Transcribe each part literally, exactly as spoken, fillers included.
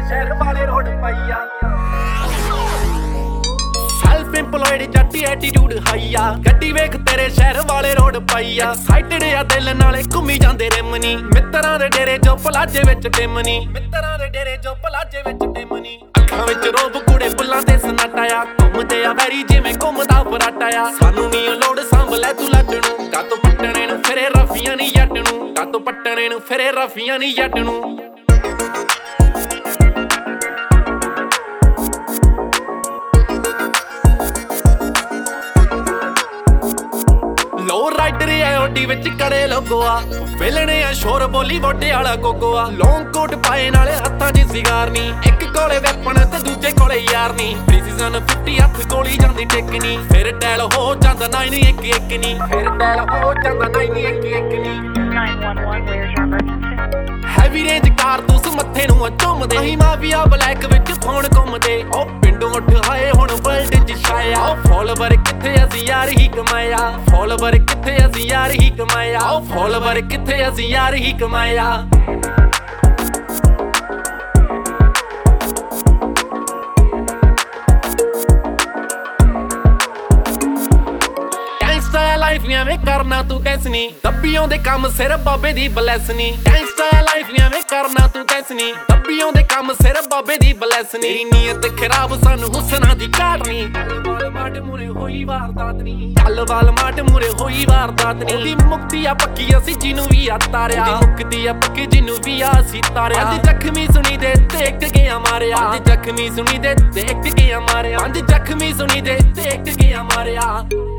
शहर वाले रोड पैया सेल्फ एम्प्लॉयड जट्टी एटीट्यूड हाई आ गड्डी वेख तेरे शहर वाले रोड पाई आ एक्साइटेड आ दिल नाले घुम्मी जांदे रिमनी मित्तरां दे डेरे जो पलाजे विच टिमनी मित्तरां दे डेरे जो पलाजे विच टिमनी अखां विच रोब कूड़े बुल्लां ते सनाटा आ घुम्मदे आ वैरी जिवें घुम्मदा फराटा आ सानू नी लोड़ सांभ लै तू लट नूं कातों पट्टणे नूं फिरे रफियां नी जट नूं कातों पट्टणे नूं फिरे रफियां नी जट नूं लो राइडर है ओडी विच कड़े लोगोआ विलने आ शोर बोली वोडे वाला गोगोआ लॉन्ग कोट पाए नाले हत्थां च सिगार नी एक कोले वैपन ते दूजे कोले यार नी प्रीसीजन फिफ्टी हत्थ गोली जांदी टेकनी फिर डैल हो जांदा नाइन एक एक नी फिर डैल हो जांदा नाइन एक एक नी nine one one, where's your emergency? Heavy range कारतूस मत्थे नूं झुमदे अहीं माफिया ब्लैक विच फोन घुमदे ओ पिंडों उठ आए हुण वर्ल्ड च छाया ओ फॉलोवर किथे असीं यार ही कमाया फॉलोवर किथे असीं यार ही कमाया ओ फॉलोवर किथे असीं यार ही कमाया लाइफ में करना तू कैसनी दब्बियों दे काम सिर बाबे दी ब्लैसनी गैंगस्टर लाइफ में करना तू कैसनी दब्बियों दे काम सिर बाबे दी ब्लैसनी नीयत खराब सानू हुसना दी काटनी वाल माट मुरे होई वारदात नी चल वाल माट मुरे होई वारदात नी दी मुक्ति आ पक्की असी जिनू भी आ तारिया दी मुक्ति आ पक्की जिनू भी आ सी तारिया अंज जख्मी सुनी दे देख के मारिया अंज जख्मी सुनी दे देख के मारिया अंज जख्मी सुनी दे देख के मारिया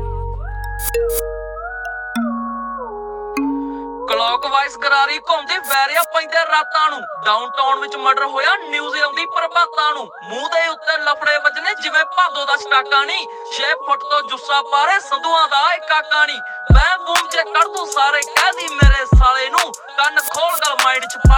क्लॉकवाइज करारी घुमदे वैरिया पैंदे रातां नूं डाउनटाउन विच मर्डर होया न्यूज़ आउंदी प्रभातां नूं मूंह दे उत्ते लफड़े वजने जिवें भादो दा स्टाका नी छे फुट तो जुस्सा पारे संधूआं दा ए काका नी मैं बूम च कढ दूं सारे कह दी मेरे साले नूं कंन खोल गल माइंड च